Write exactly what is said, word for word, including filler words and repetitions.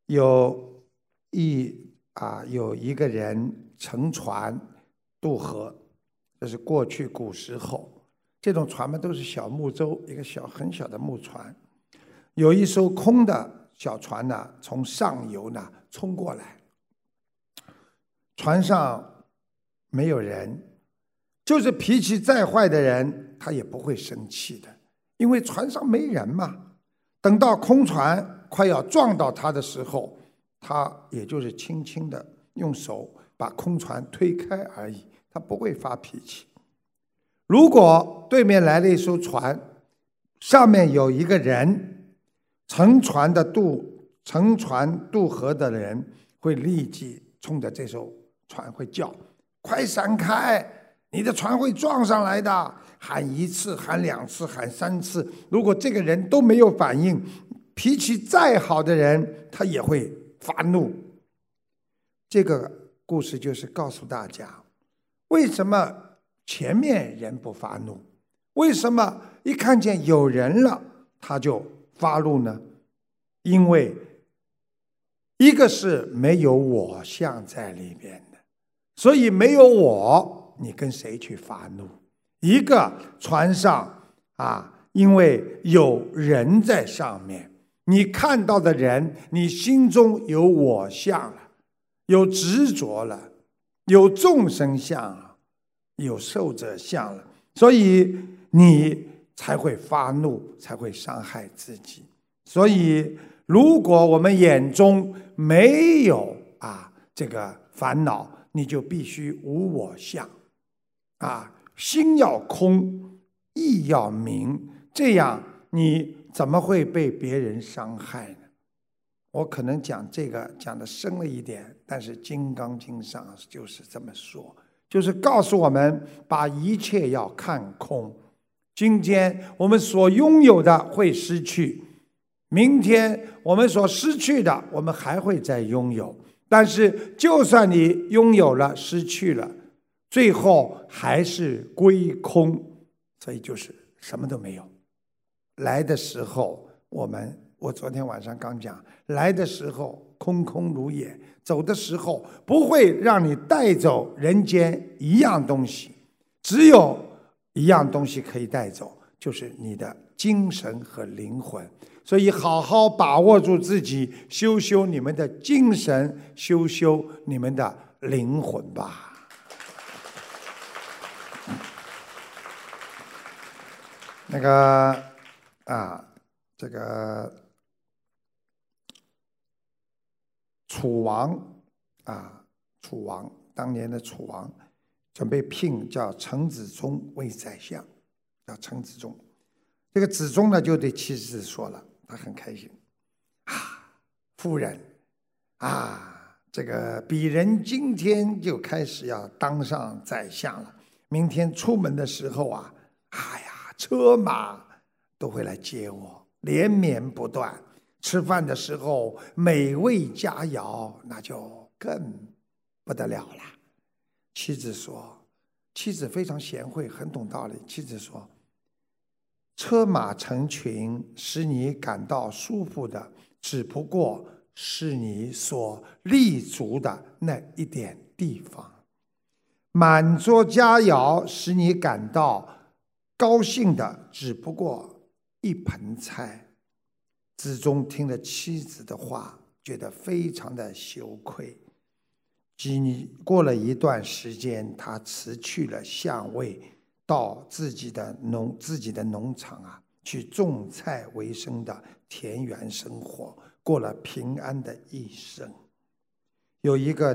有一啊有一个人乘船渡河，这是过去古时候，这种船嘛都是小木舟，一个小很小的木船。有一艘空的小船呢，从上游呢冲过来，船上没有人，就是脾气再坏的人，他也不会生气的，因为船上没人嘛。等到空船快要撞到他的时候，他也就是轻轻的用手把空船推开而已，他不会发脾气。如果对面来了一艘船，上面有一个人，乘船的渡乘船渡河的人会立即冲着这艘船会叫：快闪开，你的船会撞上来的。喊一次，喊两次，喊三次，如果这个人都没有反应，脾气再好的人他也会发怒。这个故事就是告诉大家，为什么前面人不发怒，为什么一看见有人了他就发怒呢？因为一个是没有我相在里面的，所以没有我，你跟谁去发怒？一个船上啊，因为有人在上面，你看到的人，你心中有我相了，有执着了，有众生相了，有受者相了，所以你才会发怒，才会伤害自己。所以如果我们眼中没有啊这个烦恼，你就必须无我相啊，心要空，意要明，这样你怎么会被别人伤害呢？我可能讲这个讲的深了一点，但是《金刚经》上就是这么说，就是告诉我们把一切要看空。今天我们所拥有的会失去，明天我们所失去的我们还会再拥有，但是就算你拥有了失去了，最后还是归空，所以就是什么都没有。来的时候我们我昨天晚上刚讲，来的时候空空如也，走的时候不会让你带走人间一样东西，只有一样东西可以带走，就是你的精神和灵魂。所以好好把握住自己，修修你们的精神，修修你们的灵魂吧。那个啊，这个楚王啊，楚王当年的楚王准备聘叫陈子忠为宰相，叫陈子忠。这个子忠呢就对妻子说了，他很开心啊，夫人啊，这个鄙人今天就开始要当上宰相了，明天出门的时候啊，哎呀，车马都会来接我，连绵不断。吃饭的时候美味佳肴，那就更不得了了。妻子说，妻子非常贤惠，很懂道理。妻子说，车马成群使你感到舒服的，只不过是你所立足的那一点地方。满桌佳肴使你感到高兴的，只不过一盆菜。子忠听了妻子的话，觉得非常的羞愧。过了一段时间，他辞去了相位，到自己的农自己的农场啊，去种菜为生的田园生活，过了平安的一生。有一个